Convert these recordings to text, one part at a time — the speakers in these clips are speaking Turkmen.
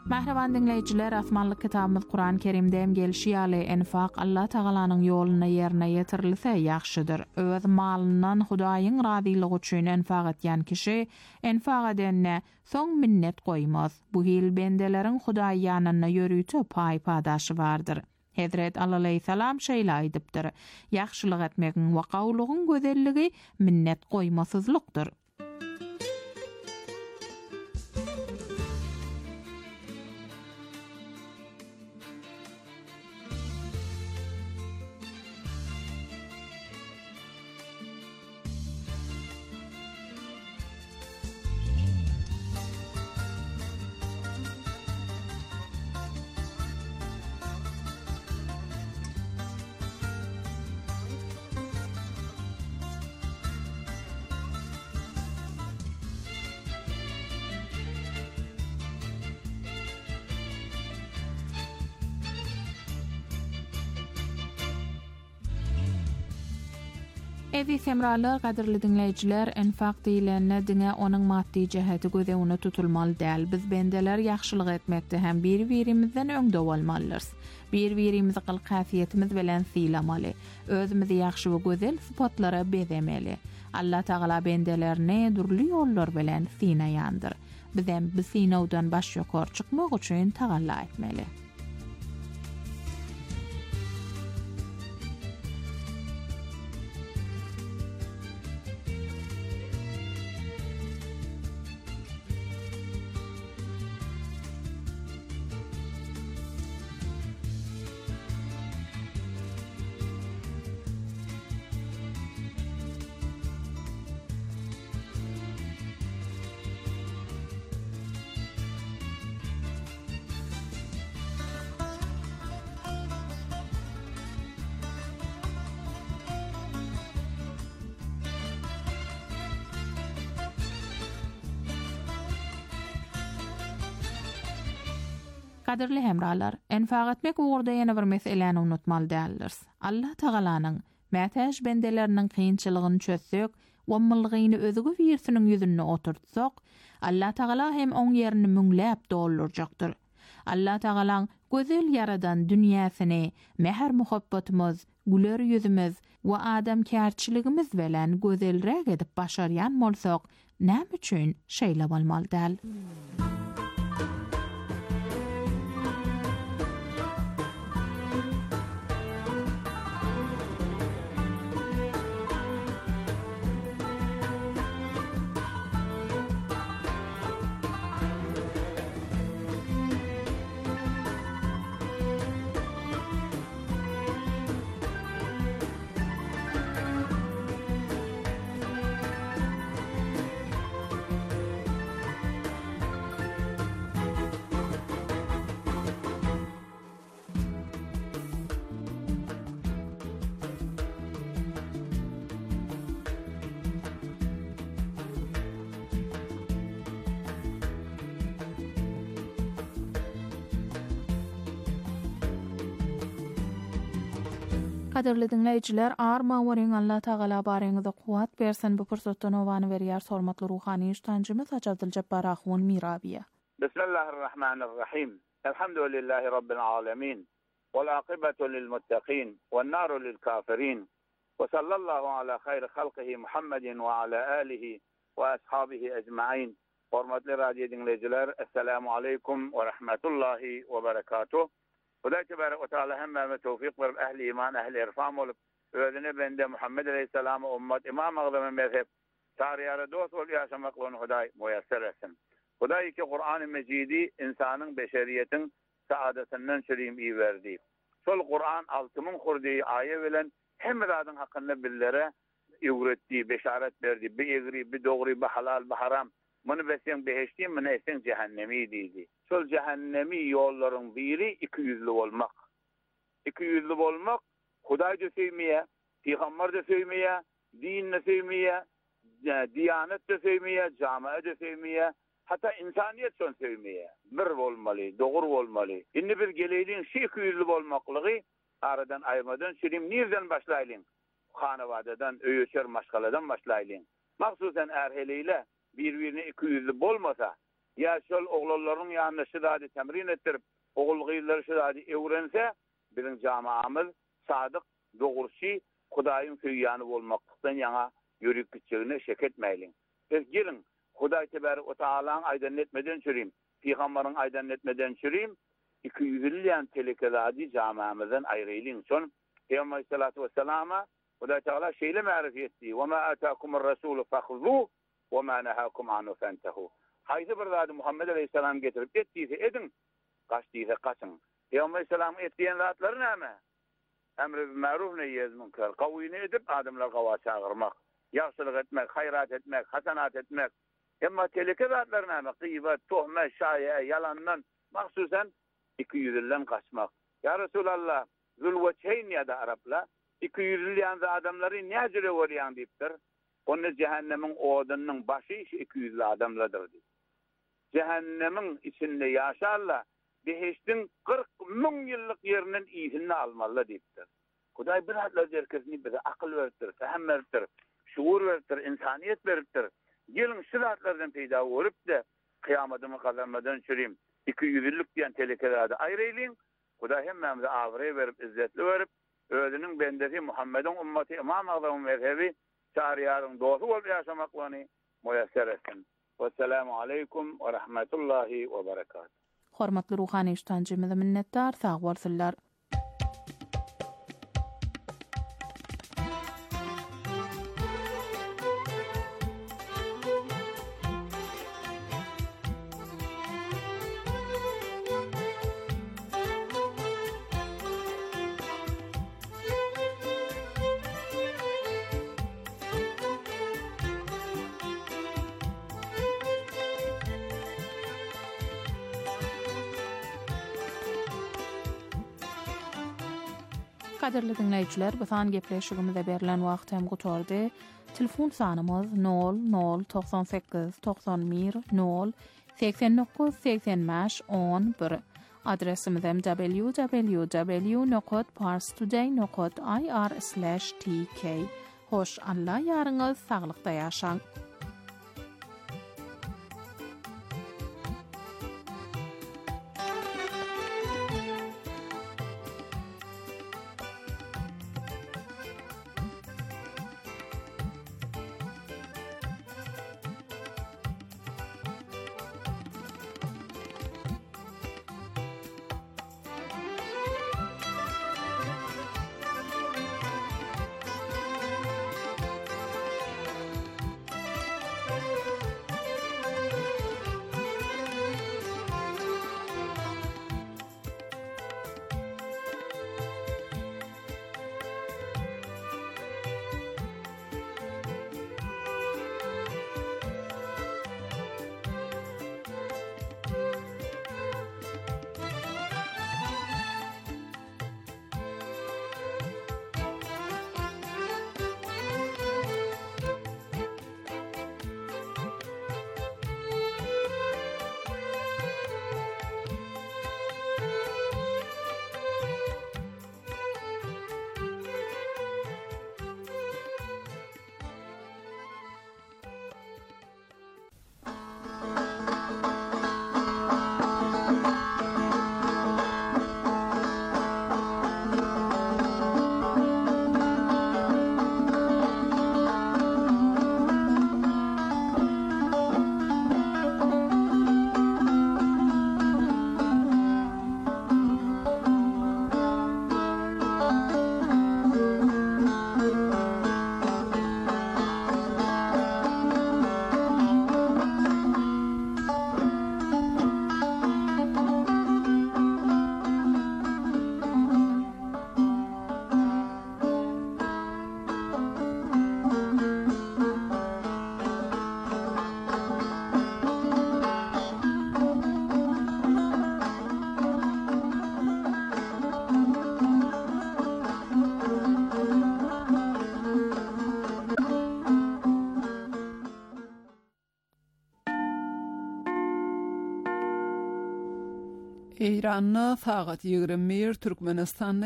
Mähreban dinleyijiler, asmanlyk kitabymyz Qur'an Kerimdem gelişi ýaly enfaq Allah Tagalanyň ýoluna ýerine ýetirilse ýaxşydyr. Öz malyndan Hudaýyň razylygy üçin enfaq etýän kişi enfaq edenne soň minnet goýmaz. Bu hil bendeleriň Hudaý ýanyna ýörüýte paý-padaşy bardyr. Hazret Allah aleyhisselam şeýle aýdypdyr: ýaxşylyk etmegiň we gawlugyň gözelligi minnet goýmasyzlykdyr. Evi semralar, gadirli dinleyijiler, enfaq diýilende diňe onuň maddi jeheti gözegine tutulmaly däl. Biz bendeler ýaxşylyk etmekde hem bir-birimizden öňde bolmalyrys. Bir-birimizi gylkafiýetimiz bilen syýlamaly. Özümizi ýaxşy we gözel sypatlara bezemeli. Allah Taala bendelerini durly ýollar bilen synaýandyr. Bizem bu synawdan baş ýokar çykmak üçin tagalla etmeli. Kadirli hemralar, enfaq etmek uğurda ýene bir meseleni unutmaly däldirs. Allah Tagalanyň mätäj bendeleriniň kynçylygyny çözsek, wammalgyny özüge wirsiniň ýüzüne oturtsak, Allah Tagala hem oň ýerini müňläp doldurjakdyr. Allah Tagalaň gözel ýaradan dünýäsini, mehr muhabbatymyz, güler ýüzümüz we adam kärçiligimiz bilen gözelrek edip başarýan bolsak, näme üçin şeýle bolmaly däl? Kadirli dinleyijiler, arma weriň Allah Taala bareňizde kuwat bersin. Bu pursatdan owany berýär hormatly ruhany iştancymyz Haç Abdyljabar Ahwun Mirabiýa. Bismillahirrahmanirrahim. Elhamdülillahi rabbil alamin. Wal aqibatu lil muttaqin, wan naru lil kafirin. Ve sallallahu ala hayri halqihi Muhammedin ve ala alihi ve ashabihi ecmaîn. Hormatly radio dinleyijiler, assalamu alaykum ve rahmetullahi ve berekatuh. Hudaý tebarek we taala hemme tawfik berip ehli iman, ehli irfan bolup, özüne bende Muhammed aleyhissalamy ummat imam agdamy mezhep tariyara dost bolup ýaşamaklaryny Hudaý muyassar etsin. Hudaý ki Kur'an-ı Mecidi insanyň beşeriýetiň saadatynyň şerim iýerdi. Şol Kur'an 6000 hurdy aýe bilen hemmedadyň hakynda billere öwretdi, beşaret berdi. Bir egri, bir dogry, bir halal, bir haram. Muny besen beheşti, muny esen cehennemi diýdi. Şol cehennemi ýollaryň biri 200'lü bolmak. 200'lü bolmak, Hudaýy da söýmeýär, Peýgamber da söýmeýär, din da söýmeýär, diýanet da söýmeýär, jamaat da söýmeýär, hatta insaniýet şon söýmeýär. Bir bolmaly, dogry bolmaly. Indi bir gelýän şey 200'lü bolmaklygy aradan aýmadan şerim nerden başlaýlyň? Hanawadadan, öýeçer maşgaladan başlaýlyň. Maksusan erheliyle bir-birine 200'lü bolmasa, ya şol oğullarının yanına şidadi temrin ettirip oğulgıyları şidadi öwrense bizim jamaamyz sadyk, dogurçy, Hudaýyň söýýany bolmakdan ýaňa ýörük gitjegine şek etmeýliň. Biz gelin Hudaý tebarek we taalaň aýdan etmeden çürüm, Peýgamberiň aýdan etmeden çürüm, 200 ýyl telekeladi jamaamyzdan aýrylyň. Şon Peýgamber sallallahu aleyhi ve sellem Hudaý Taala şeýle ma'rif etdi. "Wa ma ataakumur rasulu fakhudhu wa ma nahakum anhu fantahu." Haýsy bir zady Muhammed aleyhisselam getirip etdiýse edin, gaçdyýsa gaçyň. Peýgamber sallallahu etdiýen zatlary näme? Emri bil ma'ruf nehyy münker. Gawyny edip adamlar gawa çağırmak, ýagşylyk etmek, hayrat etmek, hasanat etmek. Emma teleke zatlary näme? Gıýbat, töhmet, şaýa, yalandan mahsusan 200 ýyldan gaçmak. Ya Resulallah, zulwetçeyn ýa-da Arapla 200 ýyldan adamlary näjere bolýan diýipdir. Onu cehennemin odunun başı 200 adamladır diýip. Cehennemin içinde yaşarlar. Beheştin 40 000 yıllık yerinin iyisini almalı deyiptir. Hudaý bir hatlar herkesini bize akıl veripdir, fehem veripdir, şuur veripdir, insaniyet veripdir. Gelin şu zatlardan peyda olup da kıyametimi kazanmadan çüreyim. 200 yıllık diyen telekelerde ayrılayın. Hudaý hemmemize avre verip, izzetli verip, özünün bendesi Muhammed'in ümmeti İmam Azam'ın mezhebi şariyarın dostu olup yaşamaklarını müyesser etsin. Vesselamu aleykum ve rahmetullahi ve berekatuhu. Hormatly ruhany iştancymyza minnetdar, sag bolsunlar. Kaderli dinleyijiler, bu san gepleşigimizde berilen wagt hem gutordy. Telefon sanymyz 0098 91 0 89 85 11. Adresimiz hem www.parstoday.ir/tk. Hoş Allah ýaryňyz saglykda ýaşaň. İran'na saat 21, Türkmenistan'na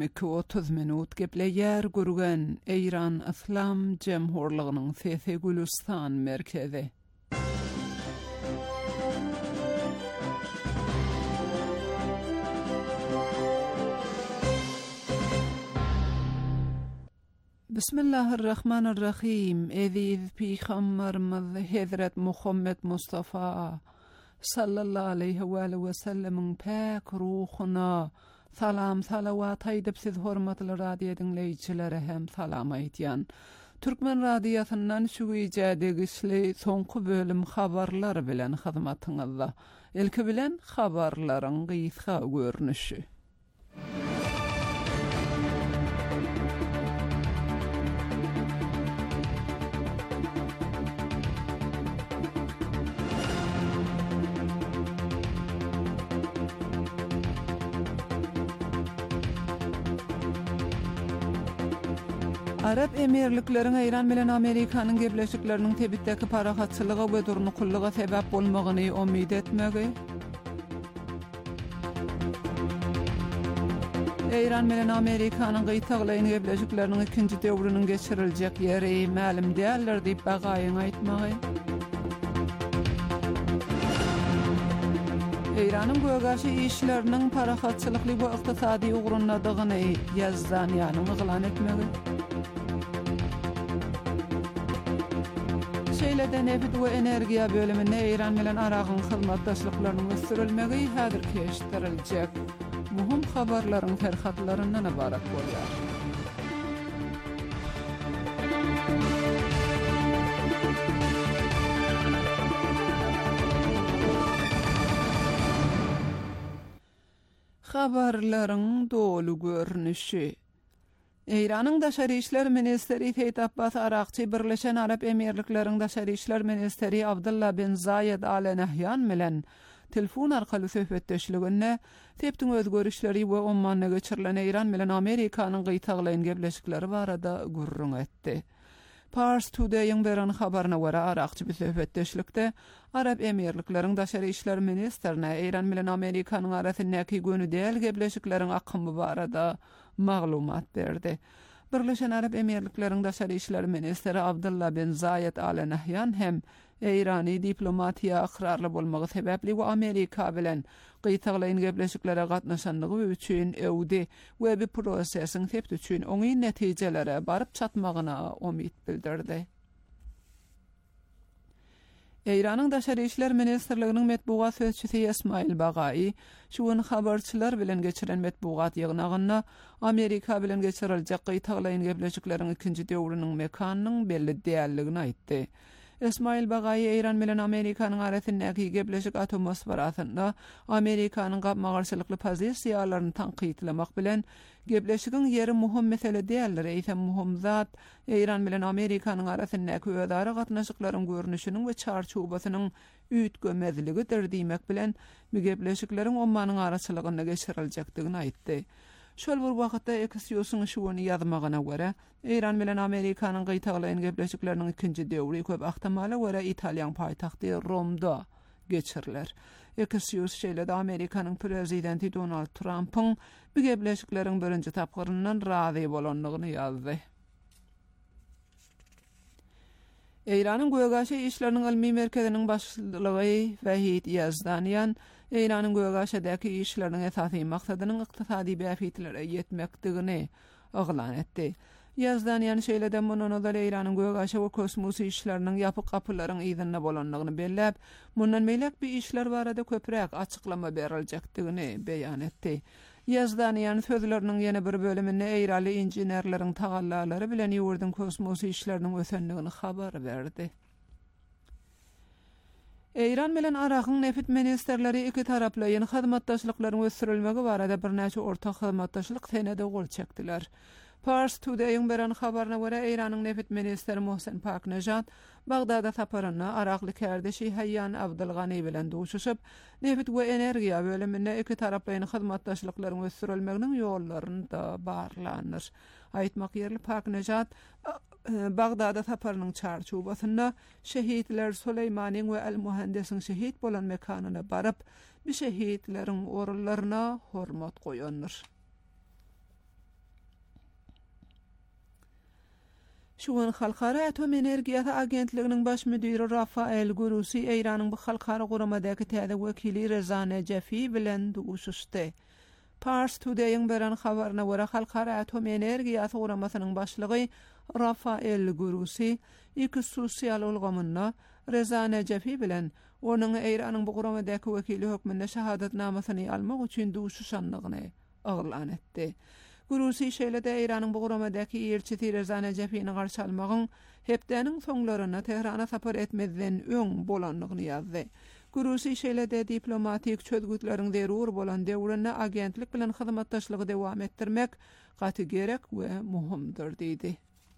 22:30 minut gepleyer gurgen İran İslam Cemhurluğu'nun Sesi Gülistan merkezi. بسم الله الرحمن الرحیم. ایدید پیغمبرمز حضرت محمد مصطفی صلی الله علیه و آله و سلم پاک ruhuna salam salavat aydyp siz hormatly radio dinleýiçilere hem salam aýtýan. Türkmen radiosundan şu ýa-da soňky bölüm habarlar bilen hyzmatyňyzda. Ilki bilen habarlaryň gysga görnüşi. Arap Emirlikleriň Iran bilen Amerikanyň gepleşikleriniň tebitdäki parahatçylyga we durnukullyga sebäp bolmagyny umyt etmegi. Iran bilen Amerikanyň gytaglaýan gepleşikleriniň ikinji döwrüniň geçiriljek ýeri ma'lum däldir diýip bagaýyň aýtmagy. Iranyň göwgaşy işleriniň parahatçylykly we ykdysady ugrunnadygyny Yazdanyanyň ýylan etmegi. Şeýlede nefit we energiýa bölüminde Iran bilen Aragyň hyzmatdaşlyklarynyň ösürilmegi häzir keşdiriljek. Muhim habarlaryň terhatlaryndan ibarat bolýar. Habarlaryň dolu görnüşi. Iranyň daşary işler ministeri Seyit Abbas Araqçy Birleşen Arap Emirlikleriň daşary işler ministeri Abdullah bin Zayed Al Nahyan bilen telefon arkaly söhbetdeşliginde tepdiň özgörüşleri we Omanna geçirilen Iran bilen Amerikanyň gytaglaýan gepleşikleri barada gurrun etdi. Pars Today'ın beren habaryna görä Araqçy bir söhbetdeşlikde Arap Emirlikleriň daşary işler ministerine Iran bilen Amerikanyň arasyndaky gönü däl gepleşikleriň akymy barada maglumat berdi. Birleşen Arap Emirlikleriň daşary işler ministeri Abdullah bin Zayed Al Nahyan hem Irany diplomatiýa aqrarly bolmagy sebäpli we Amerika bilen gytaglaýan gepleşiklere gatnaşanlygy üçin öwdi we bir prosesiň tepdi üçin oňy netijelere baryp çatmagyna umyt bildirdi. Iranyň daşary işler ministerliginiň metbuat sözçüsi Esmail Bagaýy şuň habarçylar bilen geçiren metbuat ýygnagyna Amerika bilen geçiriljek gytaglaýan gepleşikleriň ikinji döwrüniň mekanynyň belli dälligini aýtdy. Esmail Bagaýy Iran bilen Amerikanyň arasyndaky gepleşik atmosferasynda Amerikanyň gapmagarçylykly pozisiýalaryny tanqidlemek bilen gepleşigiň ýeri muhim mesele däldir. Eýsem muhim zat Iran bilen Amerikanyň arasyndaky ödara gatnaşyklaryň görnüşiniň we çarçubasynyň üýtgemezligidir diýmek bilen bu gepleşikleriň Omanyň araçylygyna geçiriljekdigini aýtdy. Şol bir wagtda Axios'un şuwany ýazmagyna görä, Iran bilen Amerikanyň gytaglaýan gepleşikleriniň ikinji döwri köp ahtamala görä Italiýan paýtagty Romda geçiriler. Axios şeýlede Amerikanyň prezidenti Donald Trump'yň bu gepleşikleriň birinji tapgyryndan razy bolanlygyny ýazdy. Iranyň göwgaşy işleriniň ilmi merkeziniň başlygy Wahid Yazdanyan Iranyň göwgaşydaky işleriniň esasy maksadynyň ykdysady beýafitlere ýetmekdigini oglan etdi. Yazdanyan şeýlede mundan da Iranyň göwgaşy we kosmos işleriniň ýapyk gapylaryň ýygyna bolanlygyny belläp, mundan meýlek bir işler barada köpräk açyklama beriljekdigini beýan etdi. Yazdanyan sözleriniň ýene bir bölüminde Eýraly injinerleriň tagallalary bilen ýurdun kosmos işleriniň ösenligini habar berdi. Iran bilen Aragyň nefit ministerleri iki taraplaýan hyzmatdaşlyklaryň ösürilmegi barada birnäçe ortak hyzmatdaşlyk senede gol çekdiler. Pars Today'ın beren habaryna görä Iranyň nefit ministeri Mohsen Paknejad Bagdada saparyna Arakly kärdeşi Hayyan Abdulgany bilen duşuşyp nefit we energiýa bölüminde iki taraplaýan hyzmatdaşlyklaryň ösürilmeginiň ýollaryny da barlanýar. Aýtmak ýerli Paknejad Bagdada saparynyň çarçubasynda şehitler Süleýmanyň we el-Muhandisiň şehit bolan mekanyna baryp bir şehitleriň orunlaryna hormat goýandyr. Şuň Halkara Atom Energiýasy Agentliginiň baş müdiri Rafael Gurusi Iranyň bu halkara guramadaky täze wekili Reza Nejefi bilen duşuşdy. Pars Today'ın beren habaryna görä Halkara Atom Energiýasy guramasynyň başlygy Rafael Gurusi iki sosial ulgamynda Reza Necefi bilen onun Eýranyň bu guramadäki wekili hökmünde şahadatnamasyny almak üçin duşuşanlygyny aglan etdi. Gurusi şeýle-de Eýranyň bu guramadäki elçisi Reza Necefi'ni garşy almagyň hepdeniň soňlaryna Tehrana sapar etmezden öň bolanlygyny ýazdy. Gurusi şeýle-de diplomatik çözgütleriň derur bolan döwründe agentlik bilen hyzmatdaşlygy dowam etdirmek gaty gerek we muhimdir diýdi.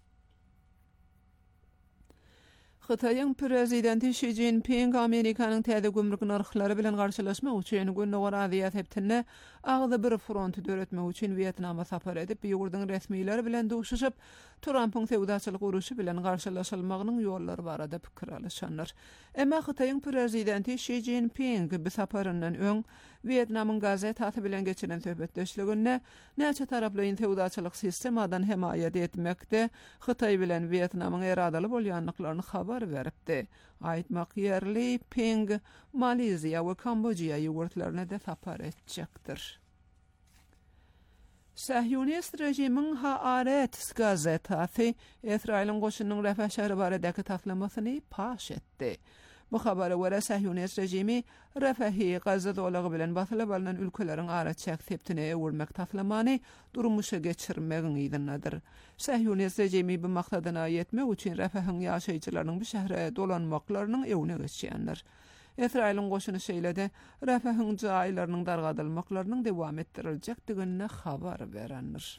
Xitayň prezidenti Xi Jinping Amerikanyň täze gümrük narhlary bilen garşylaşmak üçin günni Aziyat heptine agdy bir front döretmek üçin Vietnama sapar edip, ýurduň resmiýleri bilen duşuşyp, Trumpyň sewdaçylyk uruşy bilen garşylaşylmagynyň ýollary barada pikir alýanlar. Emma Xitayň prezidenti Xi Jinping bu saparyndan öň Vietnamyň gazetasy bilen geçiren söhbetdeşliginde näçe taraply sewdaçylyk sistemadan hemaýat etmekde Xitay bilen Vietnamyň eradaly bolýanlyklaryny habar beripdi. Aýtmak ýerli Ping, Malezya we Kamboja ýurtlaryna da sapar etjekdir. Sahyonist rejimiň Haaretz gazetasy Israýlyň goşunyň Rafah şähri baradaky taslamasyny paş etdi. Bu habara göre Sahyonist rejimi Rafahy Gazza dolagy bilen basylap alynan ülkeleriň araçak septine öwürmek taslamany durmuşa geçirmegiň ýygynadyr. Sahyonist rejimi bu maksadyna ýetmek üçin Rafahyň ýaşaýjylarynyň bu şähre dolanmaklarynyň öwüne geçýänler. Israýlyň goşuny şeýle-de Rafahyň jaýlarynyň dargadylmaklarynyň dowam etdiriljakdigine habar berenler.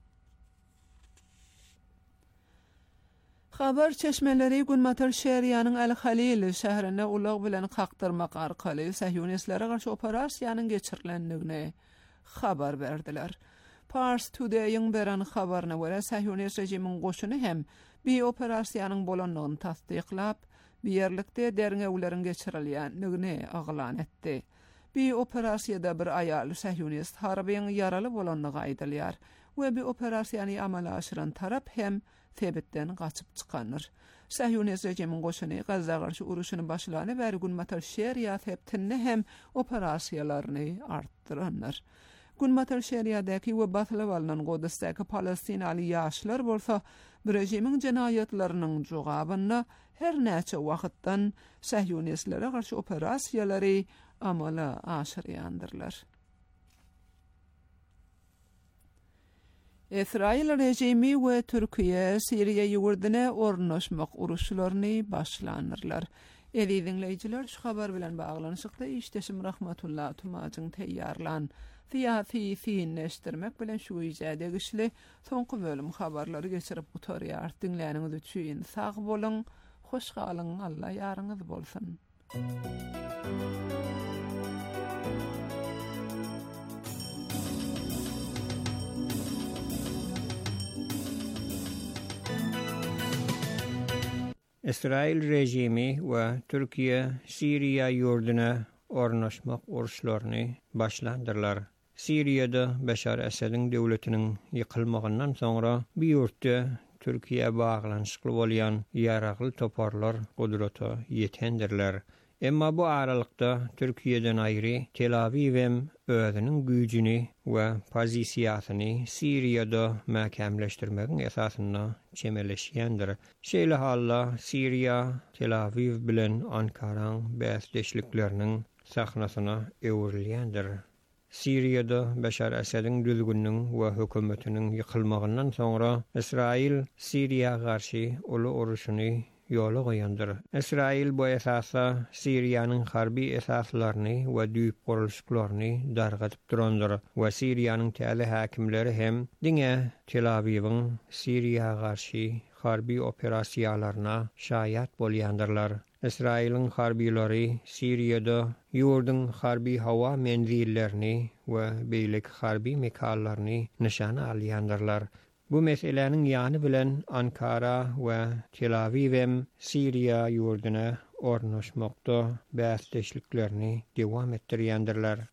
Habar çeşmeleri Günmatar şehriyanyň Al-Halil şäherine ulag bilen kakdyrmak arkaly Sahyonistlara garşy operasiýanyň geçirilendigine habar berdiler. Pars Today'yň beren habaryna görä Sahyonist rejimiň goşuny hem bir operasiýanyň bolanlygyny tasdiklap, bir ýerlikde derňewleriň geçirilýändigini aglan etdi. Bir operasiýada bir aýal Sahyonist harbyň yaraly bolanlygy aýdylýar we bir operasiýany amala aşyran tarap hem sebetden gaçyp çykanlar. Sahyonist rejimiň goşuny Gazza garşy uruşyny başlany bäri Günmatar şehriyat heptine hem operasiýalaryny artdyranlar. Günmatar şehriyadaky we basylap alynan Godasdaky Palestinaly ýaşlar bolsa, bu rejimiň jenayatlarynyň jogabyna her näçe wagtdan Sahyonistlara garşy operasiýalary amala aşyrýandyrlar. Israil rejimi we Türkiýe Siriýa ýurduny ornaşmak uruşlaryny başlanyrlar. Edi dinleýijiler, şu habar bilen baglanyşykda işdeşim Rahmatullah Tumagyň teýýarlan fiýaty fiýinleşdirmek bilen şu ýerde güçli soňky bölüm habarlary geçirip gutarýar. Dinläniňiz üçin sag bolun, hoş galyň, Allah ýaryňyz bolsun. İsrail rejimi we Türkiýe Siriýa ýurduna ornaşmak uruşlaryny başlandyrlar. Siriýada Beşar Esad'ın döwletiniň ýykylmagyndan soňra bir ýurtda Türkiýe baglanyşykly bolýan ýaragly toparlar gudrata ýetendirler. Emma bu aralykda Türkiýeden aýry Tel Avivem özüniň güýjini we pozisiýasyny Siriýada mäkämleşdirmegiň esasyna çemeleşýändir. Şeýle halla Siriýa Tel Aviv bilen Ankaraň bäsdeşlikleriniň sahnasyna öwürilýändir. Siriýada Beşar Esad'ın düzgünniň we hökümetiniň ýykylmagyndan soňra Israil Siriýa garşy uly uruşyny ýola goýandyr. Israil bu esasa Siriýanyň harby esaslaryny we düýp gurulşyklaryny dargatyp durandyr we Siriýanyň täze häkimleri hem diňe Tel Aviwyň Siriýa garşy harby operasiýalaryna şaýat bolýandyrlar. Israil'in harbiýlary Siriýada ýurdun harby hawa menzillerini we beýleki harby mekallaryny nişana alýandyrlar. Bu meseleniň ýany bilen Ankara we Tel Avivem Siriýa ýurduna ornaşmakda bäsdeşliklerini dowam etdirýändirler.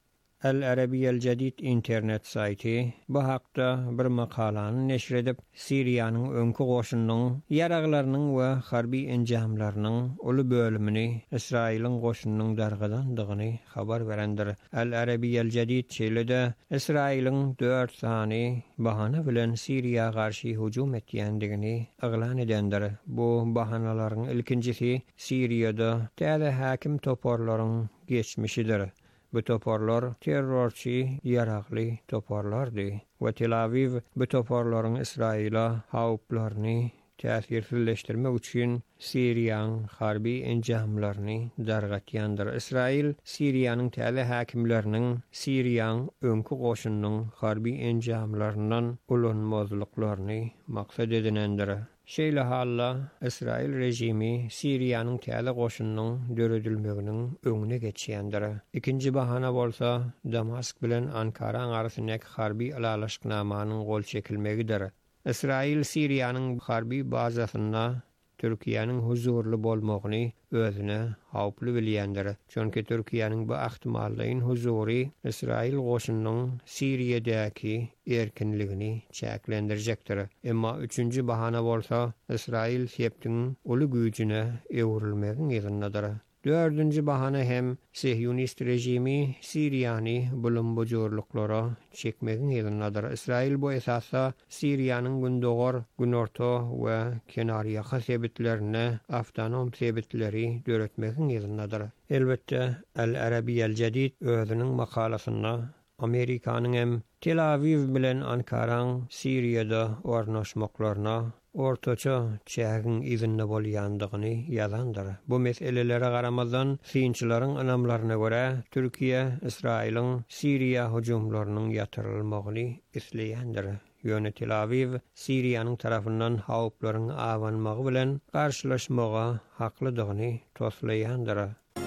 El Arabiyel Jadid internet sayti bu hakda bir makalany neşr edip Siriýanyň öňkü goşunynyň ýaraglarynyň we harby enjamlarynyň uly bölümini Israýlyň goşunynyň dargadandygyny habar berendir. El Arabiyel Jadid şeýle-de Israýlyň 4 sany bahana bilen Siriýa garşy hujum etýändigini eglan edendir. Bu bahanalaryň ilkinjisi Siriýada täze hakim toporlaryň geçmişidir. Bu toporlar terrorçy yaragly toporlardy we Tel Aviv bu toporlaryň Israýla hawplaryny täsirleşdirmek üçin Siriýanyň harby enjamlaryny dargatýandyr. Israýil Siriýanyň täze hakimleriniň Siriýanyň öňkü goşunynyň harby enjamlaryndan ulanmazlyklaryny maksat edinendir. Şeýle halla Israil rejimi Siriýanyň täze goşunynyň döredilmeginiň öňüne geçýändir. Ikinji bahana bolsa Damask bilen Ankara arasyndaky harby alalaşyknamanyň gol çekilmegidir. Israil Siriýanyň harby bazasyna Türkiýanyň huzurly bolmagyny özüne hawply bilýändir. Çünki Türkiýanyň bu ähtimallyň huzury Israil goşunynyň Siriýadäki erkinligini çäklendirjekdir. Emma üçünji bahana bolsa Israil septiň uly güýjüne ewrilmegiň ýerinadyr. Dördüncü bahana hem Sehyonist rejimi Siriýany bulunbujurluklara çekmegiň ýerinadyr. Israil bu esasda Siriýanyň gündogor, günorta we kenarýa sebitlerine awtonom sebitleri döretmegiň ýerinadyr. Elbetde El Arabiyel Jadid özüniň makalasyna Amerikanyň hem Tel Aviv bilen Ankaraň Siriýada ornaşmaklaryna ortaça çägiň izinli bolýandygyny ýazandyr. Bu meselelere garamazdan synçylaryň anamlaryna görä Türkiýe Israýlyň Siriýa hujumlarynyň ýatyrylmagyny isleýändir. Ýöne Tel Aviv Siriýanyň tarapyndan hawplaryň awanmagy bilen garşylaşmaga haklydygyny toslaýandyr.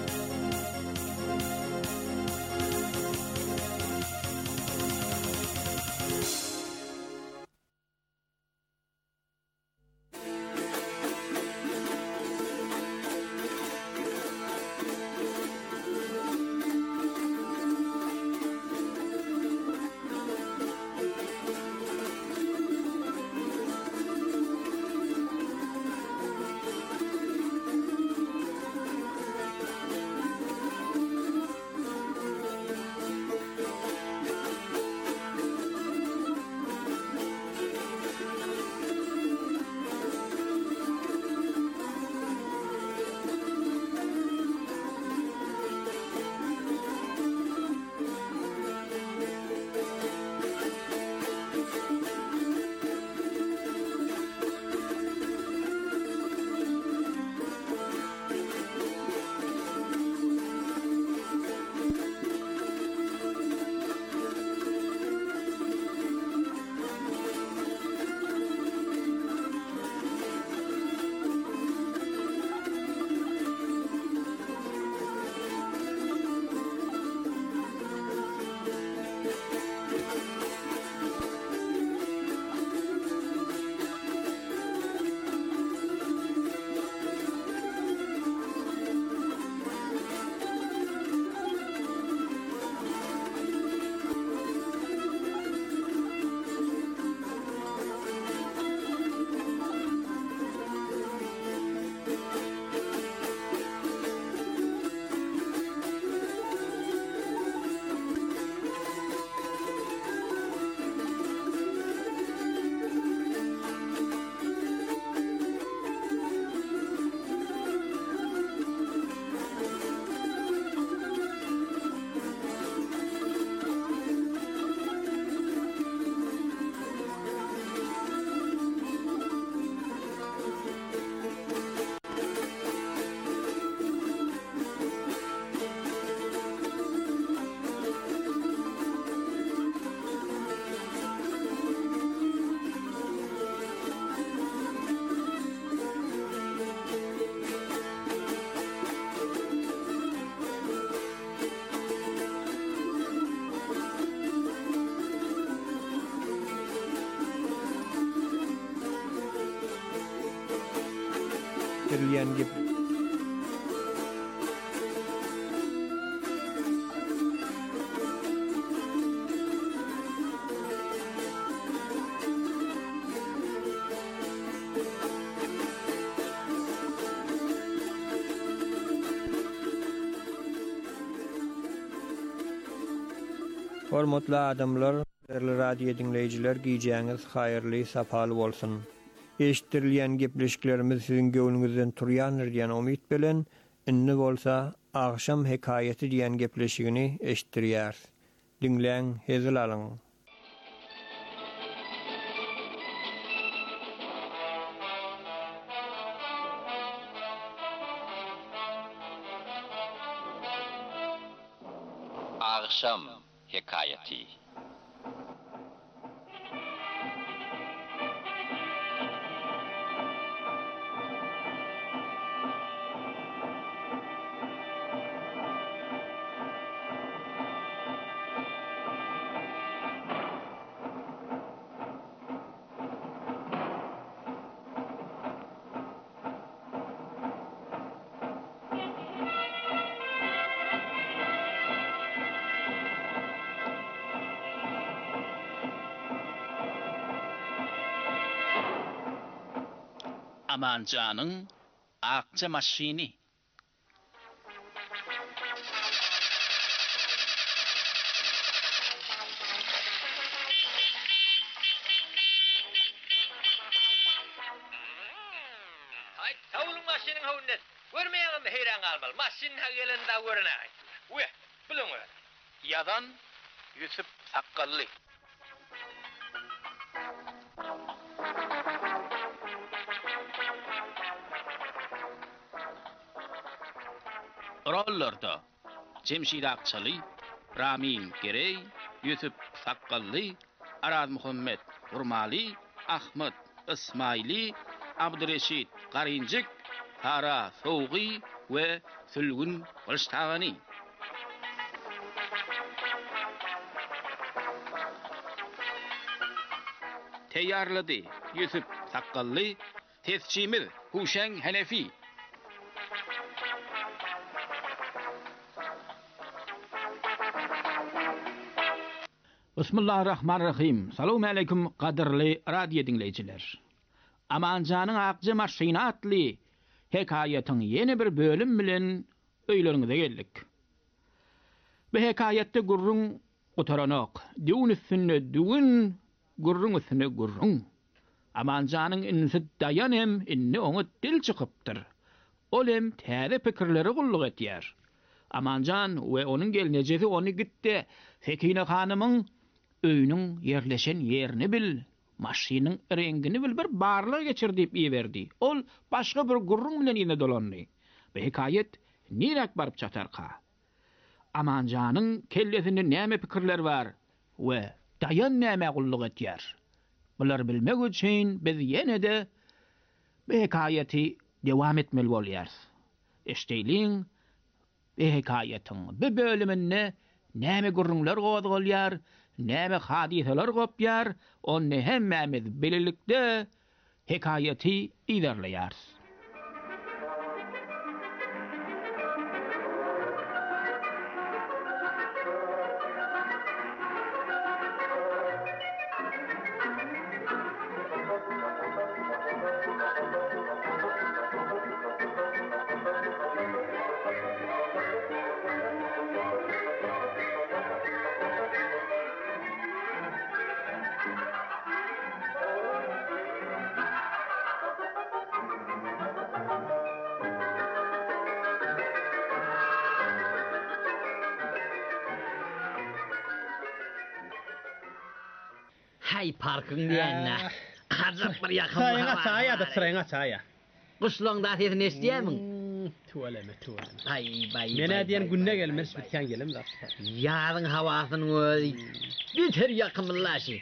Trilyen gibi. Hormatly adamlar, değerli radio dinleyijiler, giýjäňiz haýyrly, sapaly bolsun. Eşitirilýän gepleşiklerimiz sizin göwnüňizden turýandyr diýen umyt bilen, inni bolsa agşam hekaýeti diýen gepleşigini eşitdirýär. Dinleň, hezil alyň. Agşam hekaýeti. Amancanın akça maşini. Hay tavulun maşinin havunnet. Görmeyelim mi heyran kalmalı. Maşinin hagelinde görünay. Uy, bilin öyle. Yadan Yusuf Sakkallı. Rollarda Cemşid Akçalı, Ramin Gerey, Yusuf Sakkallı, Arad Muhammed Urmali, Ahmet İsmaili, Abdurreşid Qarincik, Tara Soği ve Sülgün Golştagani. Teyyarladı Yusuf Sakkallı, tescimiz Huşen Hanefi. Bismillahirrahmanirrahim. Salamu aleyküm qadirli radio dinleyiciler. Amancanın akçı maşini atlı hekayetin yeni bir bölüm bilen öýlerinize geldik. Bu hekayette gurrun otaranak, düğün üstüne düğün, gurrun üstüne gurrun. Amancanın innisi dayan hem inni onu dil çıkıptır. Ol hem täze pikirleri gulluk etýär. Amancan we onun gelinejesi onu gitti. Sekine hanımın öýünün yerleşen yerini bil, maşynyň rengini bil, bir barlyk geçirdip iýerdi. Ol başga bir gurrun bilen ýene dolandy. Bu hekayet nirek barıp çatarka. Amanjanyň kellesinde näme pikirler bar we dayan näme gulluk etýär. Bular bilmek üçin biz ýene-de bu hekayeti dewam etmeli bolýar. Eşdeýliň bu hekayetiň bu bölüminde näme gurrunlar gowdalýar, näme hadiseler gopýar, onu hemmemiz birlikde hekayeti ilerleýär. Hay parkın diýenne. Azap bir ýakyn Çaýa çaýa da sıraňa çaýa. Guşlaň da sesini eşdiýämiň? Tuvaleme. Hay bay. Mene diýen günne gelmez bitken gelim da. Ýazyň hawasynyň özi biter ýakynlaşy.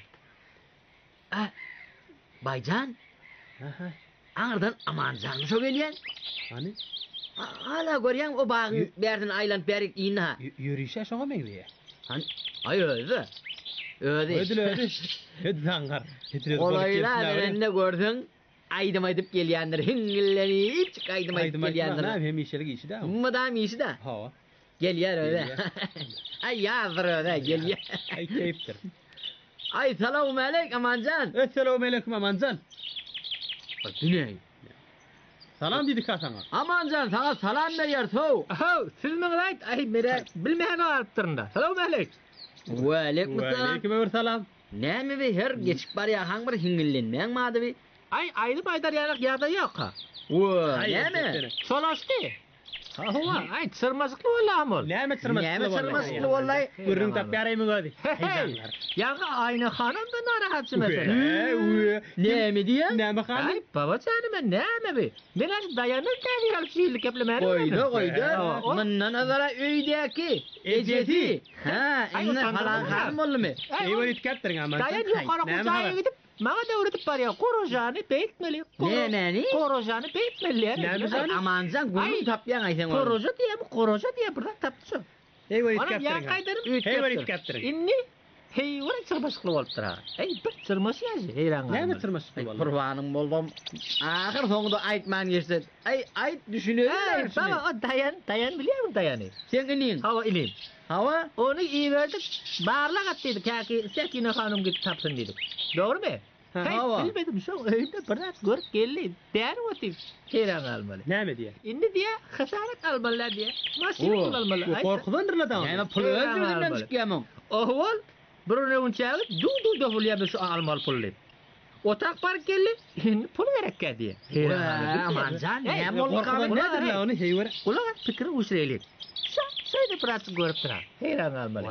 Baycan? Aha. Aňardan Amanjanyň şo gelýän. Hani? Hala görýän o bagyň berden aýlanyp berik ýyna. Yürüyüşe şoňa meňdiýe. Hani ay özi. Ödül. Hedilangar. Olaylar ne gördün? Aydım gelýändir. Hingillenip aydım gelýändir. Hem işelik işi de. Madam işi de. Ha. Gelýär öyle. Ay yazdır öyle gelýär. Ay keyiftir. Ay selamun aleyk Amancan. Esselamu aleyküm Amancan. Diney. Salam dedik ha sana. Amancan sana salam berýär sow. Aha, siz mi gaýt? Ay mere bilmeýän gaýtdyrynda. Selamu aleyk. Wa alaikum assalam. Aleyküm selam. Näme we her geçip bar ýahan bir hiňillenmeň maady we. Ay aýdy baýdar ýarak ýagda ýok ha. Wa näme? Solaşdy. Ha huwa, ay sırmazykly bollam ol. Näme sırmasykly? Näme sırmasykly bollay? Gürrüň tap ýarymy gödi. Ýaga aýna hanam da narahatçy mesela. Näme diýär? Näme hanım? Ay baba canım näme be? Meler dayanır täzir al şiýlik geplemer. Goýda. Mundan nazara öýdäki ejeti. Ha, inne falan hanım bolmy? Eýwer itkäpdiň ama. Dayan ýokary gursaýa gidip maga da öwredip barýar. Korojany beýtmeli. Näni? Korojany beýtmeli. Amanjan gurrun tapýan aýsan. Koroja diye burada tapçı. Eýwer Ona itkäpdiň. ýa gaýdyryp Eýwer itkäpdiň. Inni heýwer çyrbaşykly bolup durar. Ey bir çyrmaş ýazy heýran. Näme sırmasykly bolar? Kurbanym boldum. Ahir soňda aýtman geçdi. Aýt düşünýär. Baba o dayan bilýärmi dayany? Sen inin. Hawa ilim. Hawa Onu iýerdik. Barlak atdyk käki Sekine hanım gidip tapsyn dedik. Dogrymy? Hawa. Bilmedim şu öýde birat görüp geldi. Däri otyp. Heýran almaly. Näme diýär? Indi diye hasaret almalar diye. Maşina kullanmalı. Korkudandyr da. Näme pul özünden çykýamam. Ohwal birine unçaly du da bolýar şu almal pully. Otak par geldi. Indi pul gerekkä diye. Amanjan näme bolup Korkudandyr da onu heýwer. Ular pikir uçraylik. Şeýde birat görüp durar. Heýran almaly.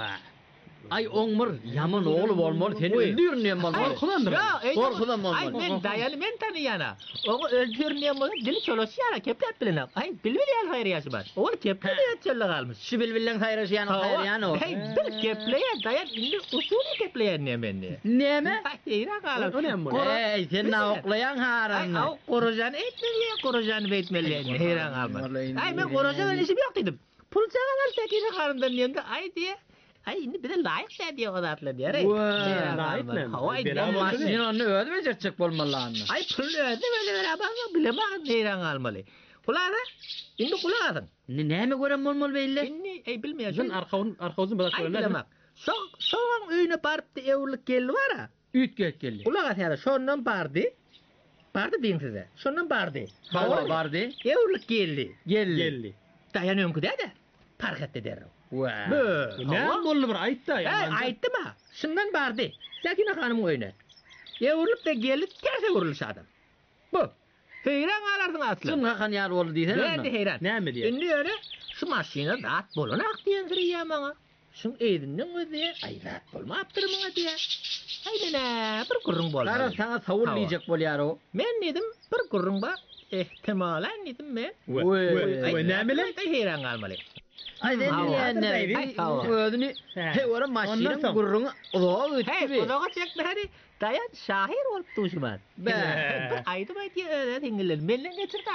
Ay oňmur ýaman oğlu bolmaly. Seni öldürnýän bolmaly. Korkudan bolmaly. Ay men daýaly men tanýana. Oňa öldürnýän bolan dili çolosýara kepläp bilen. Ay bilbilýär haýry ýaşy bar. Ol kepläp ýatçylyk almyş. Şu bilbilen haýraşýan haýryan o. Hey bir kepläýär daýan indi usuly kepläýär näme? Näme? Heýran almyş. Ey sen nawuklayan haran. Ay korojan etmeli, korojan beýtmeli. Heýran almyş. Ay men korojan işim ýok dedim. Pul çagalar Sekine hanımdan ýende ay diye. Ay indi bir de laýyk diýe odatly diýer. Laýykmy? O maşinany ödüp jerçek bolmaly. Ay pul ödüp beraber bilemä heýran almaly. Kulara indi kulagadyň. Näme görem bolmaly beýle? Indi ey bilmeýär. Jön arkawyzyn bilen söylemek. Soň öýüne baryp ewlik geldi bara. Üýt geldi. Kulaga täze şondan bardy. Bardy diýin size. Şondan bardy. Bardy. Ewlik geldi. Geldi. Dayan öňküde-de. Park etdi derre. Näme boldy bir aýtdy ya. Aýtdyma. Şundan bardy. Sekine hanım öýüne. Ewlik de geldi, terse urulyş adam. Bu. Heýran alardyň atly. Şun hakan ýar boldy diýsen. Ben de heýran. Näme diýär? Indi öňe şu maşina dat bolanak diýen ýa maňa. Şun eýdinden öýde aýrat bolmapdyr maňa diýär. Aýdana bir gurrun boldy. Gara sana sawurlaýjak bolýar o. Men dedim bir gurrun ba ihtimalan dedim men. Näme? Heýran almaly. Ay diýende ödüni heýwara maşina gurrun uzağa ötdi. Uzağa çekdi hadi. Dayan şahir bolup duşman. Aýdy baýdy öýde diňler menden geçirdi.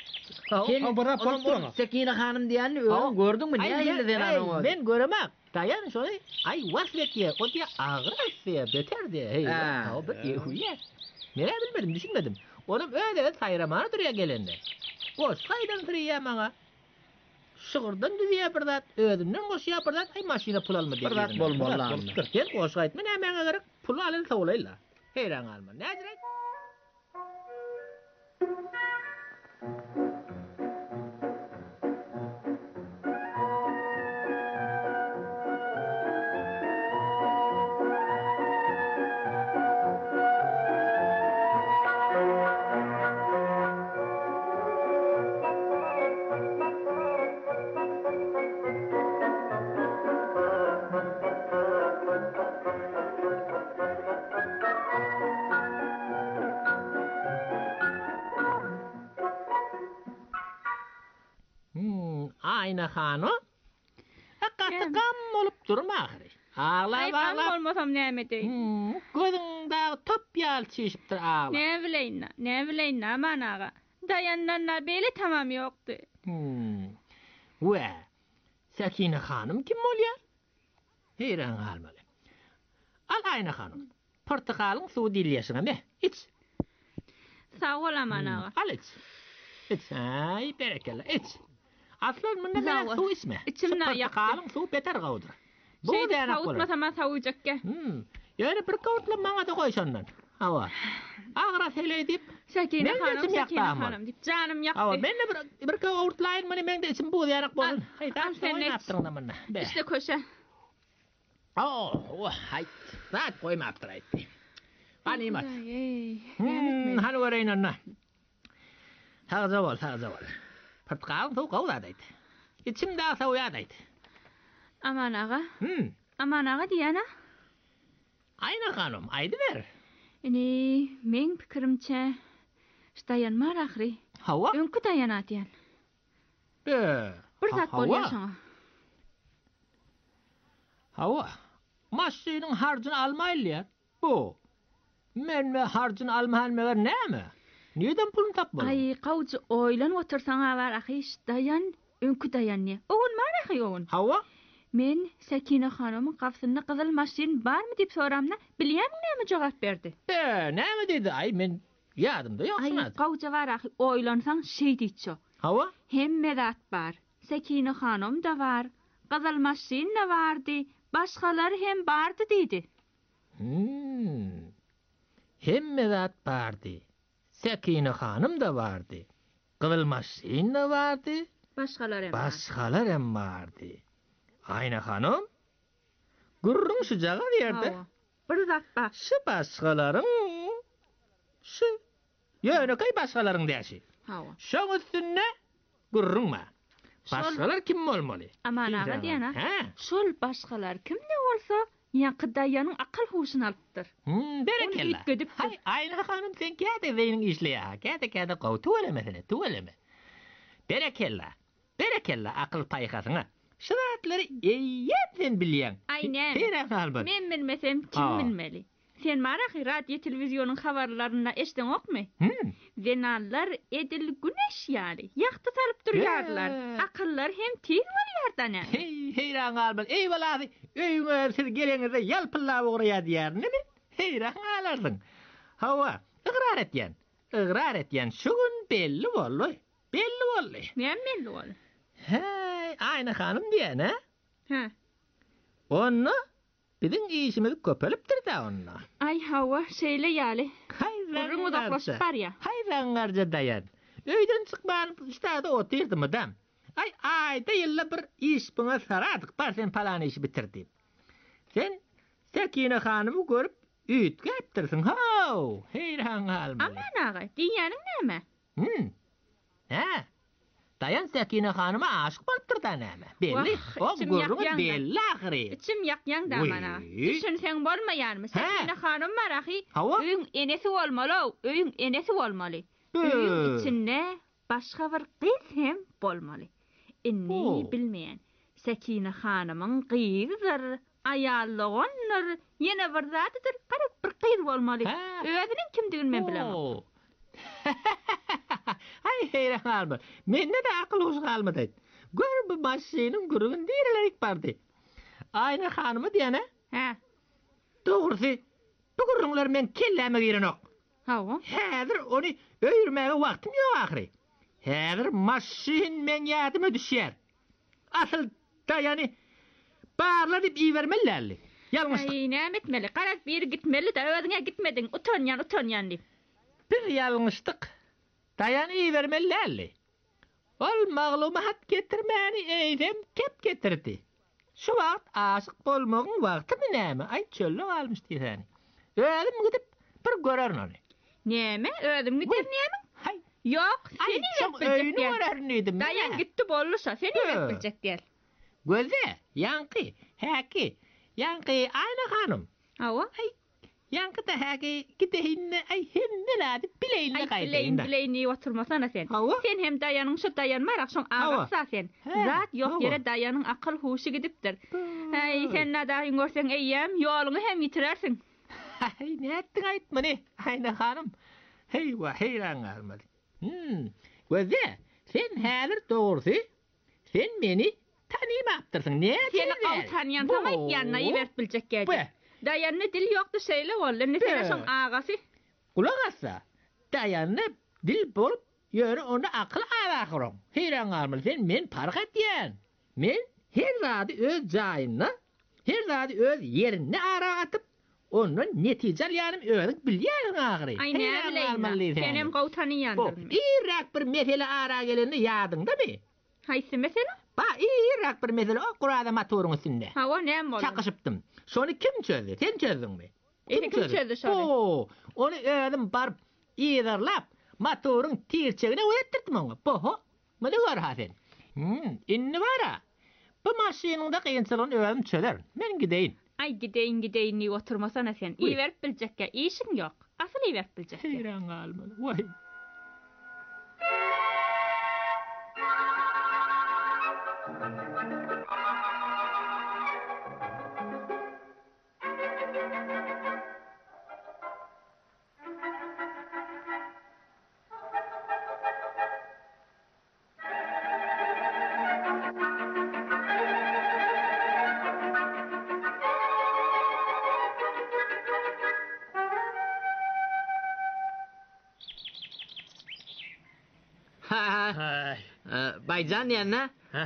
Sen bana portuna. Sekine hanım diýeni öňe gördüňmi? Näme diýen onu? Men göremek. Dayan şoly ay wasletýe, o diýe agresiýa beter diýe. Hey, o bir ýehuýe. Mene bilmedim, düşünmedim. Onuň öýde saýramany durýa gelende. O saýdan durýa maňa. Şygyrdan düzýä bir zat, özünden goşýa bir zat, ay maşina pul alma diýär. Bir zat bolmaly. Sen goşy aýtma, näme gerek? Pul alyp sawlaýlar. Heýran alma. Näjirek? Aýna hanım. Hakykatda gam bolup durma ahry. Ağlap Gam bolmasam näme diýin? Gözüňde top ýal çeşipdir ağlap. Ne bileyna managa. Dayanlanlar beýle tamam ýokdy. Wä. Sekine hanım kim bolýar? Heýran galmaly. Al Aýna hanım. Portakalyň suw dilýäsiňe me. İç. Sağ ol managa. Al iç. İç. Ay berekella iç. Aslan munda suw içme. İçimden ýakdy. Portakalyň suw beter gawdyr. Bu däne bolar. Sawutmasam sawujakke. Ýöne bir kawutla maňa da goýşandan. Hawa. Agra sele dip. Sekine hanım dip canım ýakdy. Hawa men de bir kawutlaýyn mene men de içim bu ýarak bolun. Hey, sen ne yaptın da mene? İşte köşe. hayt. Rahat koymaptır aytdı. Ganimet. Hanu göreyim anna. Taza ol. Patqağın soğuk oladaydı. İçimde soğuyadaydı. Aman ağa diyana. Ayna hanım, aydı ver. Men pikirimçe dayanmar ahri. Hava? Önkü dayanat diyen. Bir zat bolýar şoňa. Hava. Maşynyň harjyny almaýlar. Bu. Men harjyny almaýanmagar näme? Neden pulun tapmaly? Ay, gawjy oýlan otursaň abar ahy dayan, önkü dayan ne? Ogun mar ahy ogun. Hava? Men Sakine hanymyň gapsyna gyzyl maşyn barmy dip soramna, bilýärmi näme jogap berdi? Näme dedi? Ay, men ýadymda ýoksunadı. Ay, gawja var ahy oýlansaň şey diýçi. Hava? Hemme zat bar. Sakine hanım da var. Gyzyl maşyn da bardy. Başgalar hem bardy diýdi. Hemme zat bardy. Sakine hanım da bardy. Gyzyl maşyn da bardy. Başgalar hem bardy. Ayna hanım. Gurrun şu jaga ýerde. Bir zat bar. Şu başgalaryň. Şu. Ýöne kay başgalaryň däşi. Hawa. Şoň üstüne gurrunma. Başgalar kim bolmaly? Aman ağa diýana. Şol başgalar kimde bolsa, ýa-da daýanyň akal huşyny alypdyr. Berekella. Hay, ayna hanım sen käde beýniň işleýär. Käde gowtu elemesine, tu eleme. Berekella akıl paýhasyňa. Şuratlary eýýetden bilýän. Aynen. Men bilmesem kim bilmeli? Sen marahy radio telewizionyň habarlaryna eşdeňokmy? Zenallar edil güneş ýaly. Ýakty salyp durýarlar. Akyllar hem tiz bolýardan. Heyran galbyn. Ey balazy, öýüňe siz geleňizde ýalpylap ogurýar diýärnimi? Heyran galardyň. Hawa, ygrar etýän. Şu gün belli boldy. Men belli boldy. Hey, ayna hanım diýen, ha? Onu bizim işimiz köpelipdir da onu. Ay Hawa, şeýle ýaly. Hayran udaklaşyp barýa. Hayran garja dayan. Öýden çykman istada otyrdymy dam. Ay, aýda ýylla bir iş buna saradyk, bar sen palan işi bitirdi. Sen Sakine hanymy görüp üýt gepdirsiň. Haw, heyran galma. Aman ağa, diýäniň näme? Dayan Sakine hanyma aşyk bolupdyr da näme? Belli. O gurrun belli ahry. İçim ýakýan da mana. Düşünseň bolmaýarmy? Sakine hanym marahy. Öýüň enesi bolmaly. Öýüň içinde başga bir gyz hem bolmaly. Inni bilmeýän. Sakine hanymyň gyzydyr, aýallygynyr, ýene bir zatydyr, garap bir gyz bolmaly. Özüniň kimdigini men bilemem. Ay heyran galma. Mende de akıl hoş galmady. Gör bu maşynyň gurrun diýerlerik bardy. Ayna hanymy diýene? Dogrusy, bu gurrunlar men kelleme girenok. Hawa. Häzir ony öýürmäge wagtym ýok ahry. Häzir maşyn men ýadyma düşýär. Asyl daýany barla dip iýermellerli. Ýalňyş. Ay näme etmeli? Garak bir gitmeli da özüňe gitmedin. Utanýan dip. Bir ýalňyşdyk. Daýany iýermellerli. Ol maglumat getirmäni eýdem kep getirdi. Şu wagt aşyk bolmagyň wagtymy näme? Ay çölle almış diýäni. Özüm gidip bir görerin ony. Näme? Özüm gidip näme? Hay. Ýok, seni öýüni görernidim. Daýan gitdi bolsa, seni biljek diýer. Göze, ýanky, häki. Ýanky ayna hanım. Hawa. Ay. Ýanky da häki gidehinne ay hemmeladi bileýinle gaýdynda. Ay bileýini oturmasana sen. Sen hem daýanyň şu daýanmarak şoň agaksa sen. Zat ýok ýere daýanyň akyl huşy gidipdir. Ay sen nadaýyň görseň eýýäm ýoluňy hem ýitirersiň. Ay näetdiň aýtmany ayna hanım. Hey wa heyran galmady. Göze, sen häzir dogrusy sen meni tanymapdyrsyň. Näçe? Seni awtanýan tamam ýanyna ýerip biljek geldi. Dayanny dil ýokdy şeýle boldy. Nesene şoň agasy? Kulak assa. Dayanny dil bolup ýöre onda akyl aragyrom. Heyran galmaly sen men park etýän. Men her zady öz jaýyna, her zady öz ýerine ara atyp, onun netijalýanym özüň bilýäň agry. Ay näme? Sen hem gowtanýandyr. Irak bir mesele ara gelende ýadyňdamy? Haýsy mesele? Irak bir mesele o Qur'ada motoruň üstünde. Hawa näme boldy? Çakışypdym. Şonu kim çözdü? Sen çözdün mü? Kim çözdü şonu? Oo, onu ödüm barıp ýerlap motorun tirçegine öýetdirdim oňa. Boho, mene gör ha sen. Inni bara. Bu maşynyňda kynçylygyny ödüm çözer. Men gideýin. Ay gideyin diye oturmasana sen. İyi verip bilecekke. İşin yok. Asıl iyi verip bilecekke. Heyran galmaly. Vay. Baycan ýa-na?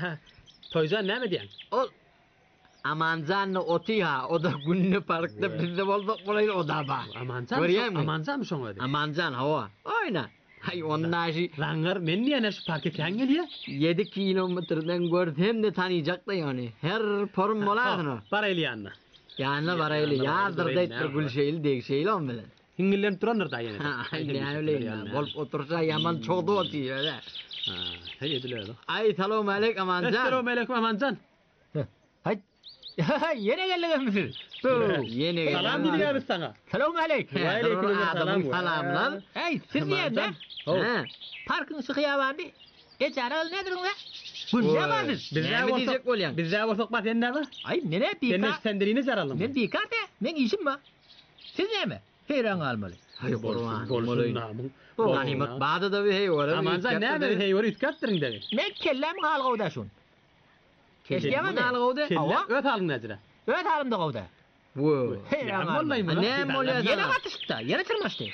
Toycan näme diýen? Ol Amancanny oty ha, o da günni parkda bizde bolduk bolayl o da ba. Amancan mı şoňa? Amancan hawa. Oyna. Hay onnaşy Raňar men ýene şu parke käň gelýär. 7 kilometrden gördüm de tanıyacak da yani. Her form boladyny. Barayly ýanyna. Ýanyna barayly ýazdyr diýip gülşeýil degşeýil on bilen. Hingillen turandyr da ýene. Ne öyle bolup otursa yaman çogdy otýar da. Hey ediler. Ay salam aleyk Amancan. Assalamu aleykum Amancan. Hay. Yine geldiňiz. Yine geldiňiz. Salam diýýär biz saňa. Salam aleyk. Wa aleykum salam. Salamlar. Hey, siz ýerde? Ha. Parkyň şykyýabandy. Ejaral nediriň? Günne badyr. Bizde bolsak bat ýene bar. Ay nere bir Sen sendirine zaralım. Men bir karte. Men işim var. Siz näme? Heyran galmaly. Hay bolsun namyň. Ganimet bady da bir hey var. Amancan näme hey var ütkatdyryň dedi. Men kellem galgawda şun. Keşkemen galgawda. Öt halyň näjire? Öt halymda gawda. Wo. Heyran galmaly. Ne bolýar? Ýene batışda, ýene çyrmaşdy.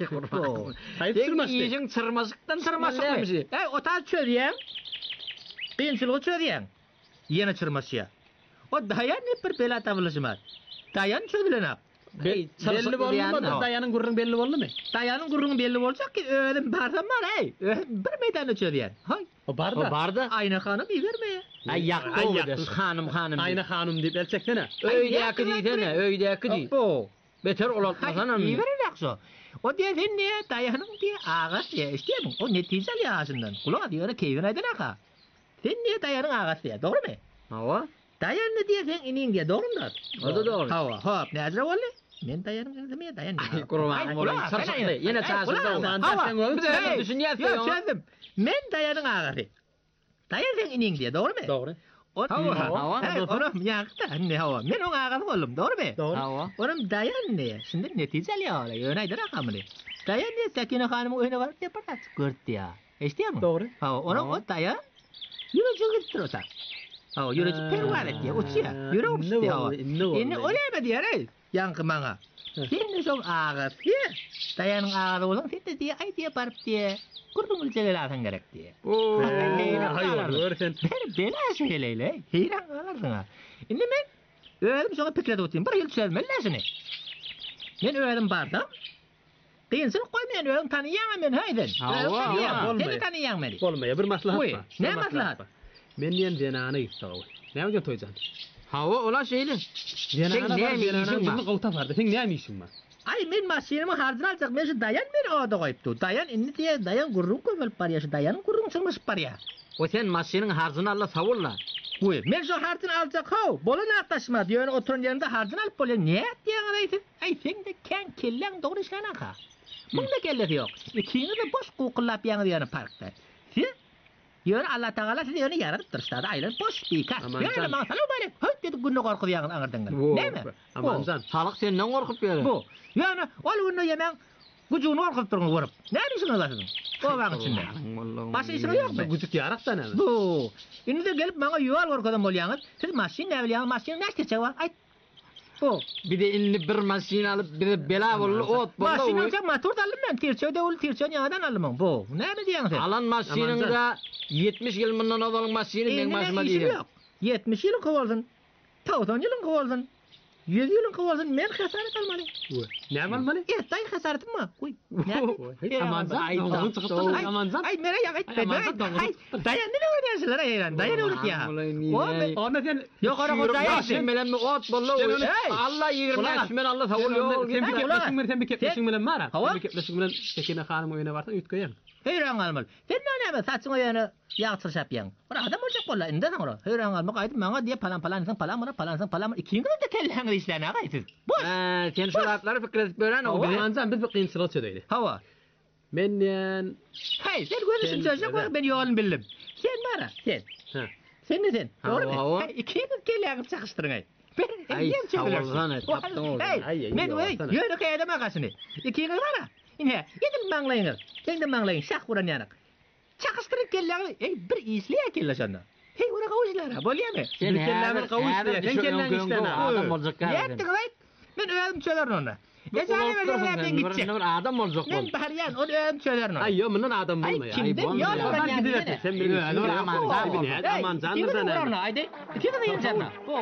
Haýyr çyrmaşdy. Ýeňiň çyrmaşykdan çyrmaşykmy? Hey, ota çödýän. Kynçylygy çödýän. Ýene çyrmaşýar. O daýan bir bela tabylyşmar. Daýan çödülenap. Belli bolmadı. Dayanın gurrun belli boldu mu? Dayanın gurrun belli bolacak ki öğelim bardan var hey. Bir meydanda çödüyen. Hay. O barda. O barda. Ayna hanım iyi vermeye. Ay yaktı o da. Hanım. Ayna hanım deyip elçeksene. Öydeki deytene. Öydeki deyt. O. Beter olatmasana. İyi verir yakso. O diye sen ne? Dayanın diye ağas diye. İşte bu. O neticeli ağasından. Kulağa diyor keyfine aydın aka. Sen niye dayanın ağas diye. Doğru mu? Hava. Dayan ne diye sen inin diye. Doğru mu? O da doğru. Hava. Hop. Ne azra oldu? Men dayanın demeye dayan. Ay kurban. Sarsaklı. Yine çağırsızda olan. Hava. Düşünüyorsun. Men dayanın ağası. Dayan sen inin diye. Doğru mu? Doğru. Hava. Oğlum yaktı. Ne hava. Men onun ağası oğlum. Doğru mu? Doğru. Oğlum dayan ne? Şimdi neticeli ya. Yönaydı rakamını. Dayan ne? Sakine hanımın oyunu var diye patat. Gördü ya. İşte mi? Doğru. Hava. O dayan. Yürücü gitti o tak. Hava. Yürücü pervalet diye. Uçuyor. Yürü uçtu hava. İnne öyle mi diye rey? Yankı mana. Şimdi son ağız. Dayanın ağzı olan sen de diye ay diye barıp diye. Kurdum ülçeleri atın gerek diye. Ooo. Hayır sen. Ben bela şeyleyle. Heyran ağlarsın ha. Şimdi ben öğredim sonra pikrede otayım. Bir yıl çözmelisin. Ben öğredim bardım. Kıyınsın koymayan öğredim tanıyan ben hayden. Seni tanıyan beni. Olmaya bir maslahat var. Ne maslahat? Ben diyen cenahına gitti oğul. Ne mi Toycan? Hava ola şeyle. Cenahına var cenahına kavta vardı. Sen ne mi işin var? Ay men maşinimi harcın alacak. Ben şu dayan beni orada koyuptu. Dayan inni diye dayan gurrun koyup par ya. Şu dayanın gurrun çıkmış par ya. O sen maşinin harcını Allah savulla. Uy, men şu harcını alacak hav. Bolun aktaşma diyor. Oturun yanında harcını alıp bolun. Ne diyen arayısın? Ay sen de ken kellen doğru işlenen ha. Bunda kelleti yok. İkini de boş kukullap yanı diyanı parkta. Siz? Yer Allah Teala sizi yönü yaratıp duruşlarda aylan boş bir kas. Böyle bana salam böyle. Höt dedik günü korkup yanın ağırdın. Değil mi? Amancan. Salak senden korkup böyle. Bu. Yani ol günü yemen gücünü korkup durun vurup. Ne diyorsun olasın? O bağın içinde. Başka işin yok mu? Gücük yarak da ne? Bu. Şimdi de gelip bana yuval korkudan bol yanır. Siz maşin ne biliyorsun? Maşin ne çeçe var? Ay. Bu. Bir de inni bir maşin alıp bir de bela bollu ot bollu. Maşin alacak motor da alım ben. Tirçöde ol tirçön yandan alım. Bu. Ne mi diyorsun sen? Alan maşininde 70 yıl bundan olalım maşini ben başıma değilim. 70 yıl kovaldın. 90 yılın kovaldın. 100 yılın kovalsın men hasaret almalı. Ne almalı? Tay hasaretim mi? Koy. Amanzan. Amanzan. Ay mera ya. Dayan ne oynayasınlar ayran? Dayan olur ya. O mesela yok ara dayan. Sen bilen mi ot bollu. Allah 20 men Allah savul yok. Sen bir kepleşin bilen mara. Bir kepleşin bilen Sekine hanım oyuna varsa ütköyen. Heyran almalı. Sen ne ama saçın oyunu yağtırşap yan. Ora adam olacak bolla inde sana. Heyran almak aydı bana diye falan sen falan ikinci de kelleğin işlerine gaysiz. Boş. Sen şu lafları fikret gören o amanzan bir fikrin sıra söyledi. Hava. Menden Hey sen görürsün çocuk ben yolunu bildim. Sen mara sen. Sen ne sen? Doğru mu? İkinci kelleğin çakıştırın ay. Ben yem çevirirsin. Ben yürü kayada makasını. İkinci var. Yine yedim manglayınız. Sen de manglayın şak vuran yanak. Çakıştırıp kelleğini bir iyisliye kelle sana. Hey ora kavuşlara bolya mı? Sen kelleğini kavuştuya. Sen kelleğini işlene. Adam olacak galiba. Yettik lan. Ben öğrenim çölerin ona. Geçen evlerden gidecek. Adam olacak. Ben bahariyan onu öğrenim çölerin ona. Ay yo bundan adam bulma ya. Ay kimden ya? Oradan gidiyorsun. Sen bilirsin. Aman canlıdan ne? Haydi. İki de yiyeceğim.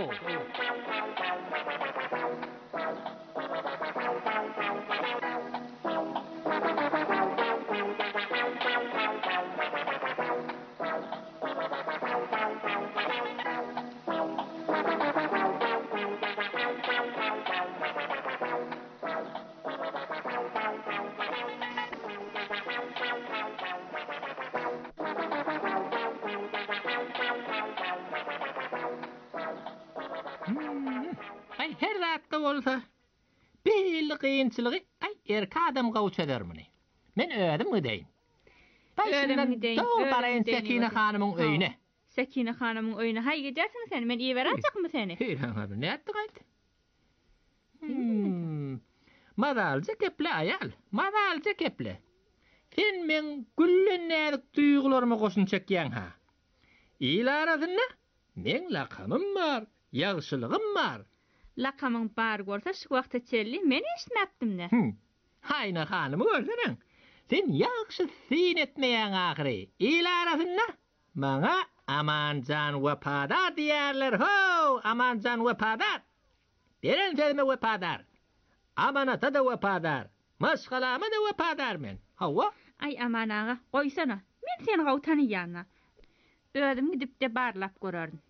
Ay her dakika olsa bir kıyınçılığı erkek adam kavuşa dermini. Men öğredim mi deyin? Öğredim deyin. Doğru Sekine hanımın öyüne. Sekine hanımın öyüne. Hay gidersin sen. Men iyi verecek mi seni? Heyran abi ne yaptı gayet? Madalca keple ayal. Madalca keple. Sen men güllenerik duygularımı koşun çekyen ha. İyile aradın ne? Men lakamım var. Yaxşılığım var. Lakamın bar görse şu vaqta çelli men eşitmepdim ne? Hayna hanımı gördün. Sen yaxşı sin etmeyen ahire. İyile aradın ne? Bana amancan vepadar diyerler ho. Amancan vepadar. Deren sözme vepadar. Amanata da vepadar. Maşgalama da vepadar men. Hava? Ay aman ağa koysana. Men seni gavtanı yanına. Ödüm gidip de barlap görürdüm.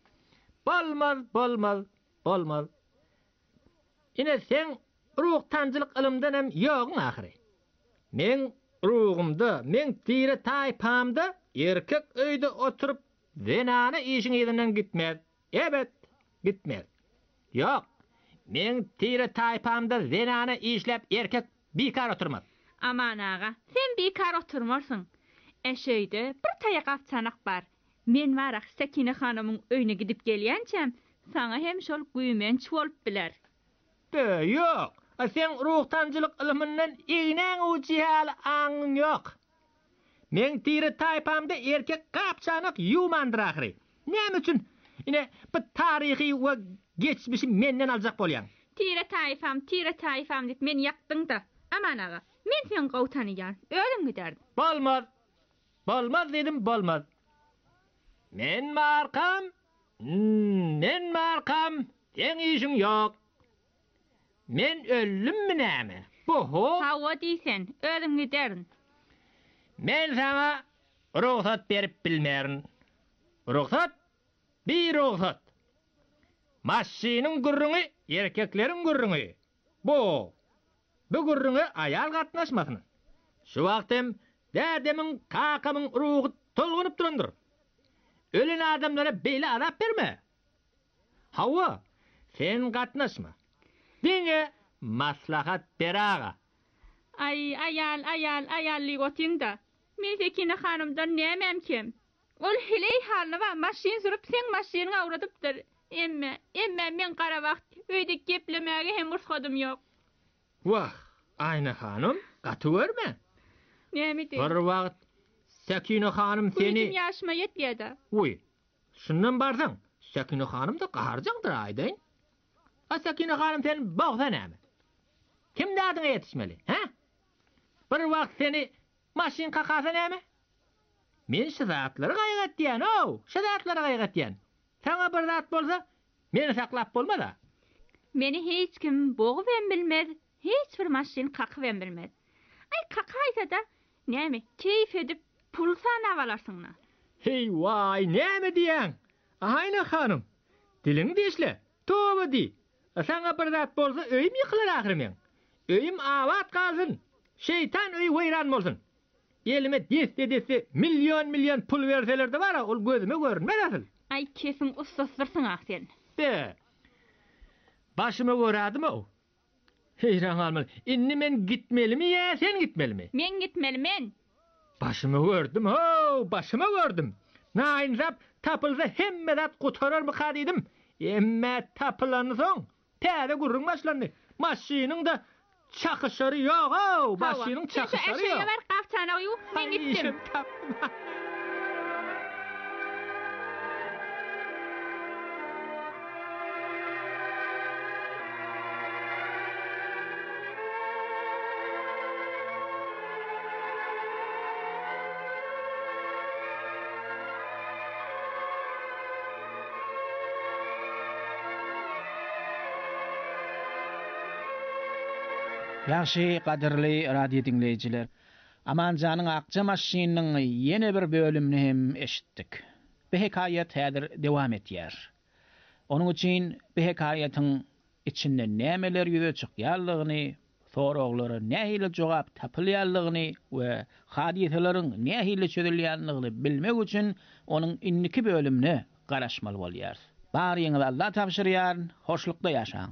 Bolmaz. Yine sen ruhtancılık ilimden hem yoğun ahire. Men ruhumda, men tire taypamda erkek öyde oturup zenana işin elinden gitmez. Evet, gitmez. Yok, men tire taypamda zenana işlep erkek bikar oturmaz. Aman ağa, sen bikar oturmarsın. Eşeyde bir tayak afçanak var. Men varak Sekine hanımın öyüne gidip gelýänçem, sana hem şol güýmen çolup biler. Yok. Sen ruhtancılık iliminden iğnen ucihal anın yok. Men tiri taypamda erkek kapçanak yumandır ahiri. Ne için? Yine bu tarihi ve geçmişi menden alacak bolyan. Tire tayfam deyip men yaktın da. Aman ağa, men sen gavtanıyan, öldüm giderdim. Bolmaz dedim, bolmaz. Men markam, sen işin yok. Men öldüm mü näme? Boho. Hava deysen, öldüm giderdim. Men sana ruhsat berip bilmerin. Ruhsat? Bir ruhsat. Maşinin gürrüňi, erkeklerin gürrüňi. Bu gürrüňi ayal gatnaşmasın. Şu wagtym dädemin kakamın ruhu tolgunup durandyr. Ölen adamlara beýle azap berme. Hawa, sen gatnaşma. Dine maslahat beraga. Ay ayalli gotinda. Men Sekine hanımdan näme kim? Ol hiley halna va maşin sürüp sen maşinyna uğradypdyr. Emme men qara wagt öýde geplemäge hem ursgadym ýok. Wah, ayna hanım, gaty berme. Näme de? Bir wagt Sekine hanım seni Güýdüm ýaşyma ýetýärdi. Uy, şundan barsaň, Sekine hanım da gaharjaňdyr aýdaň. Sekine hanım sen bagda näme? Kim dadyňa ýetişmeli, ha? Bir wagt seni maşin kakasa näme? Men şazatlary gaýgatýan, şazatlary gaýgatýan. Sana bir zat bolsa, meni saklap bolmada. Meni hiç kim boğup bilmez, hiç bir maşin kakıp bilmez. Ay kakaysa da näme keyif edip pul sana valarsın. Hey vay näme diýen? Ayna hanım. Dilini deşle. Toba di. Sana bir zat bolsa öýüm ýykylar ahyrym. Öýüm awat galsyn. Şeytan öý weýran bolsun. Elime deste milyon pul berseler de var, ol gözüme görünmez asıl. Ay kesin ustasırsın ah sen. De. Başıma göradım o. Heyran almalı. Inni men gitmeli mi ya sen gitmeli mi? Men gitmeli men. Başımı gördüm ho, başımı gördüm. Nain zap tapılsa hemme zat kurtarar mı kadiydim. Emme tapılanı son. Täze gurrun başlandı. Maşinin de çakışları yok ho. Maşinin çakışları yok. Eşeğe ver kaptana uyu. Men gittim. Ýaşy gaderli radio dinleýijiler, Amanjanyň Akça maşininiň ýene bir bölümini hem eşitdik. Bu hekaýat häzir dewam etýär. Onuň üçin bu hekaýatyň içinde nämeler ýüze çykýarlygyny, soraglary nähili jogap tapylýarlygyny we hadiselerin nähili çözülýänligini bilmek üçin onuň inniki bölümini garaşmaly bolýar. Baryňyz Allah tapşyrýar, hoşlukda ýaşaň.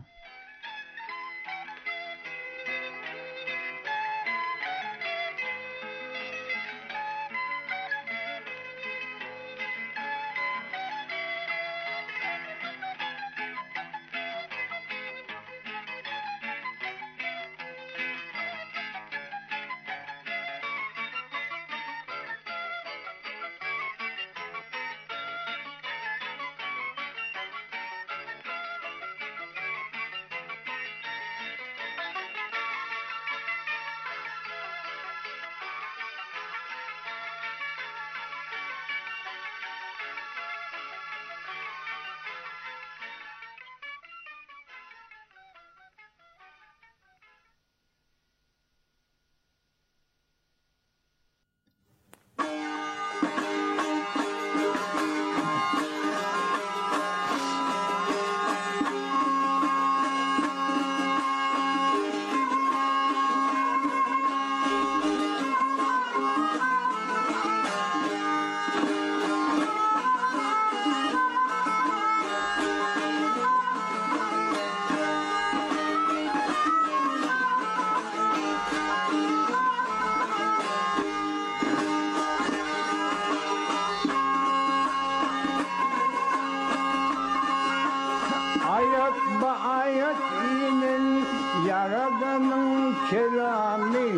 Ayet inin Yaradanın kelami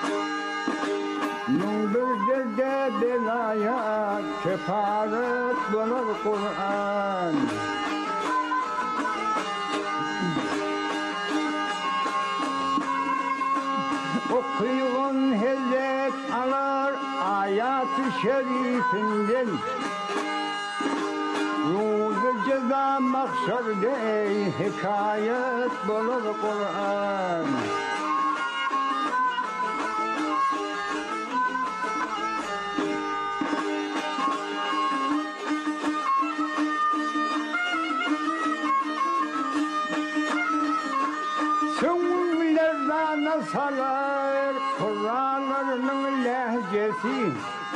Nümbürdür de belaya kefaret bulur Kur'an Okuyun hezet alar ayat-ı şerifinden Ruzu ceza maksarde hikayet bulur Kur'an Sünnilerden salar Kur'anlarının lehcesi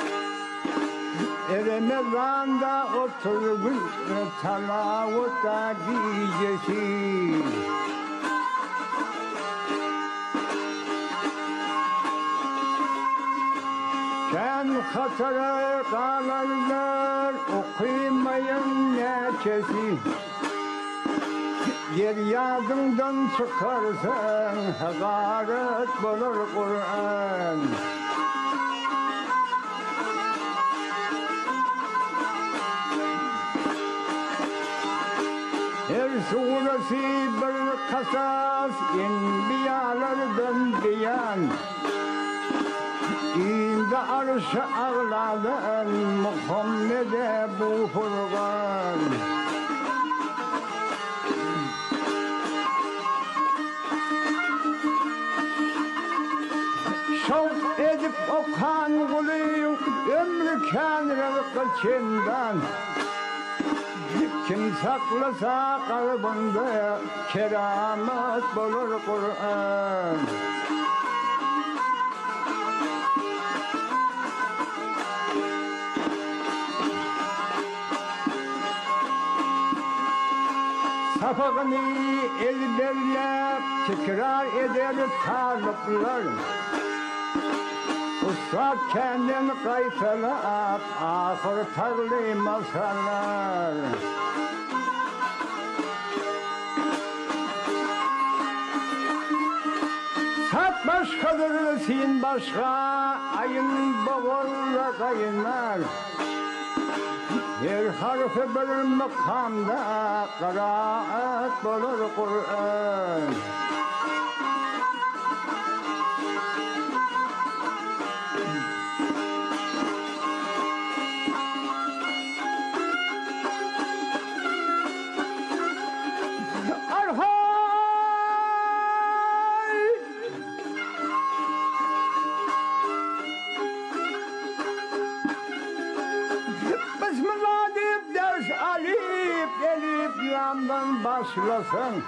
Ramazan'da oturgun talavutta gecesi Sen hatara kalanlar okumayın neçesi Yer yadından çıkarsan hakaret bulur Kur'an Her suresi bir kasas enbiyalardan beyan İndi arş-ı ağladan Muhammed'e bu furgan şavk edip okan guluyum ömrü kenara kaçından kim saklasa kalbinde keramet bulur Kur'an. Sapağını elberle tekrar eder tarlıklar. Usta kendini kaytalar, ahır tarlı masallar. Sap başkadır, sin başka, ayın boğurla kaynar. Her harfi bir makamda kıraat bulur Kur'an. Yandan başlasın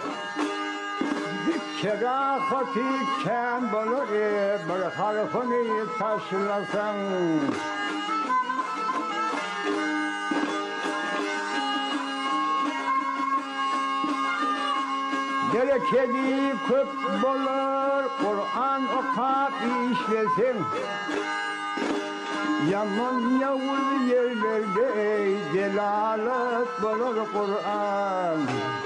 kerafati ken bulur bir harfini taşlasın. Bereketi köp bulur Kur'an okap işlesin. Yaman yavuz yerlerde celalet bulur Kur'an.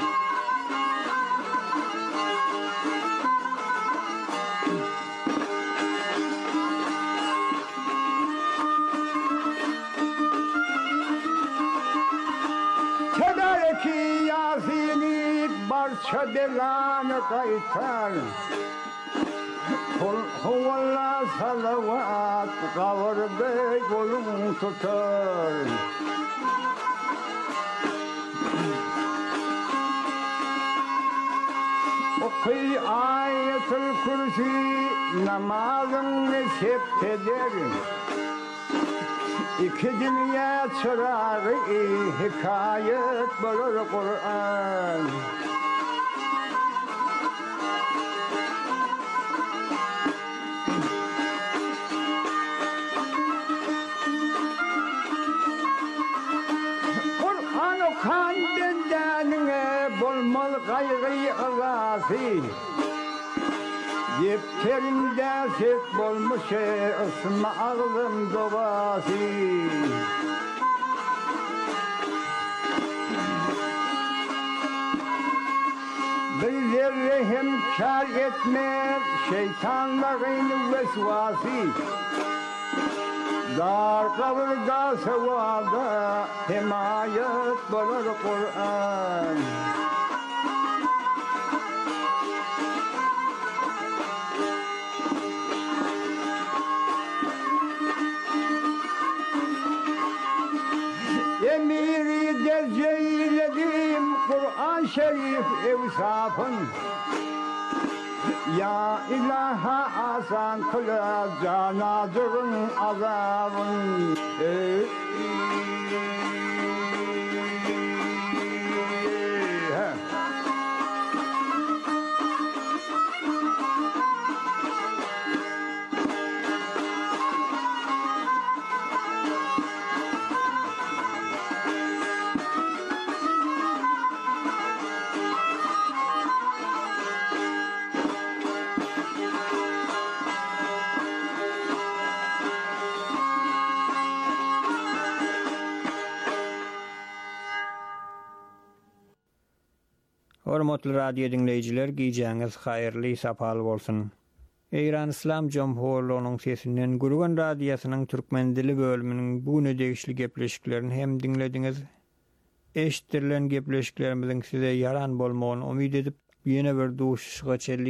Tedariki Yasin'i barça belanı kaytar. Kul huvallah salavat kavurda yolun tutar. Okuy ayetul kursi namazını septeder. İki dünya çırağı hikayet bulur Kur'an. Kan bendenine bulmal gayrı ağası Yepterimde set bulmuş ısma ağlım dobası Bir zerre hem kar etmez şeytanların vesvası Dar kavrda sevada himayet bulur Kur'an. Emiri derceyledim Kur'an Şerif evsafın. Ya ilaha asan kıla canazırın azabın. Hormatly radio dinleyijiler, giýjäňiz haýyrly sapal bolsun. Eýran İslam Jomhurlygynyň sesinden Gurgan radiosynyň türkmen dili bölüminiň bu nedegişli gepleşiklerini hem dinlediňiz. Eşitdirilen gepleşiklerimiziň size yaran bolmagyny umyt edip, ýene bir duşuşga çelli